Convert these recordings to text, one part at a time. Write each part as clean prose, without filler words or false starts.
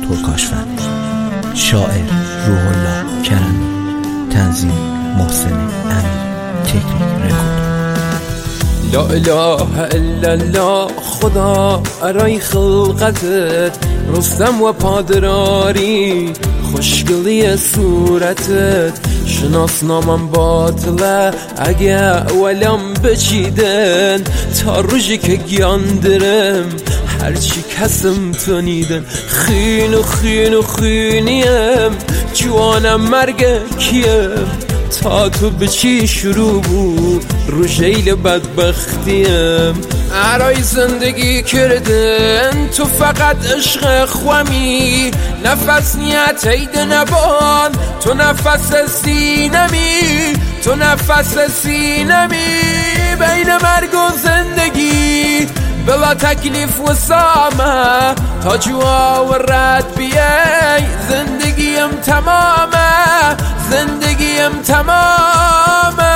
اشترپور کاشفندی، شاعر روح الله کرمی، تنظیم محسن امیر، تکنیک رکورد. لا اله الا الله خدا ارای خلقتت، رستم و پادراری خوشگلی صورتت. شناسنامم باطله اگه ولم بچیدن، تا روزی که گیاندرم هرچی کسم تونیدن. خین و خین و خینیم جوانم مرگ کیم، تا تو به چی شروع بود رو جیل بدبختیم. ارای زندگی کردن تو فقط عشق خوامی، نفس نیت عید نبان تو نفس سینمی، تو نفس سینمی. بین مرگ و زندگی بلا تکلیف و سامه، تا جوا و رد بیای زندگیم تمامه، زندگیم تمامه.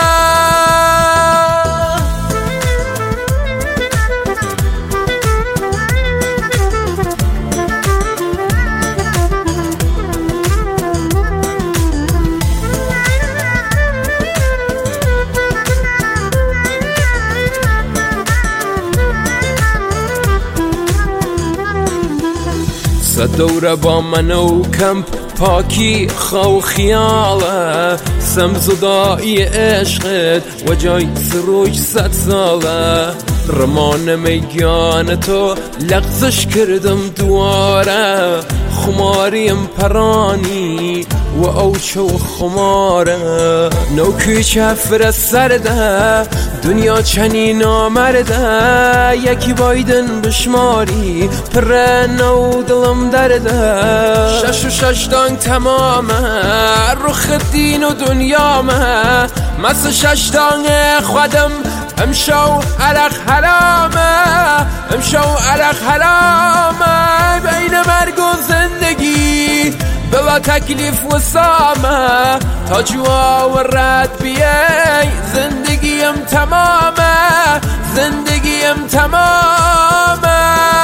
دوره با من و کمپ پاکی خو خیاله، سمزدایی عشقت و جای سروج 100 ساله. رمان میگان تو لغزش کردم دواره، خماریم پرانی و اوچه و خماره. نوکی چفر سرده دنیا چنین آمرده، یکی بایدن بشماری پر نو دلم درده. 6 و 6 دانگ تمامه رخ دین و دنیامه، مثل 6 دانگ خودم امشو عرق حرامه، امشو عرق حرامه. بین مرگ و زندگی بلا تکلیف و سامه، تا جوا و رد بیای زندگیم تمامه، زندگیم تمامه.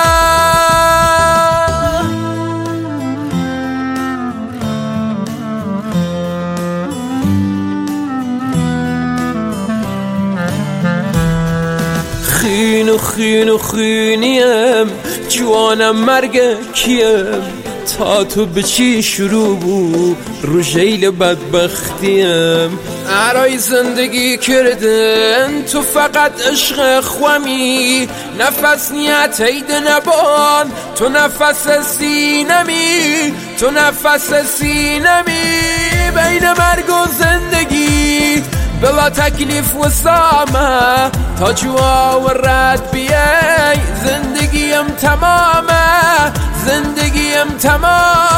خین و خین و خینیم جوانم مرگ کیم، تا تو به چی شروع بود رو جیل بدبختیم. ارای زندگی کردن تو فقط عشق خوامی، نفس نیت عید نبان تو نفس سینمی، تو نفس سینمی. بین مرگ و زندگی بلا تکلیف و سامه، تا جوا و رد بیای زندگیم تمامه، زندگیم تمامه.